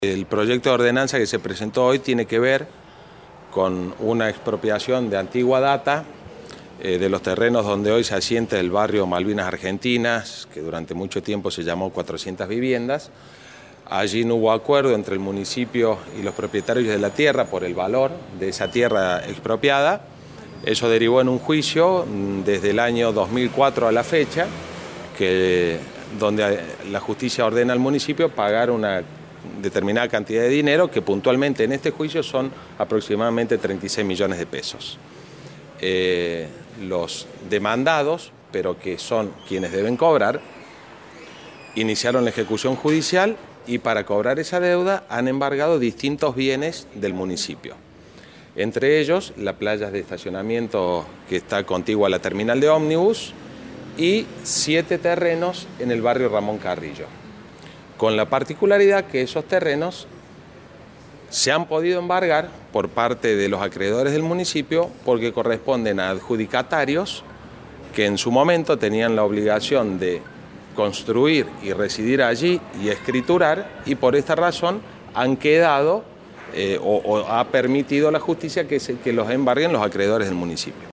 El proyecto de ordenanza que se presentó hoy tiene que ver con una expropiación de antigua data de los terrenos donde hoy se asienta el barrio Malvinas Argentinas, que durante mucho tiempo se llamó 400 viviendas. Allí no hubo acuerdo entre el municipio y los propietarios de la tierra por el valor de esa tierra expropiada. Eso derivó en un juicio desde el año 2004 a la fecha, donde la justicia ordena al municipio pagar una determinada cantidad de dinero que puntualmente en este juicio son aproximadamente 36 millones de pesos. Los demandados, pero que son quienes deben cobrar, iniciaron la ejecución judicial y para cobrar esa deuda han embargado distintos bienes del municipio. Entre ellos, la playa de estacionamiento que está contigua a la terminal de ómnibus y 7 terrenos en el barrio Ramón Carrillo, con la particularidad que esos terrenos se han podido embargar por parte de los acreedores del municipio porque corresponden a adjudicatarios que en su momento tenían la obligación de construir y residir allí y escriturar, y por esta razón han quedado o ha permitido la justicia que los embarguen los acreedores del municipio.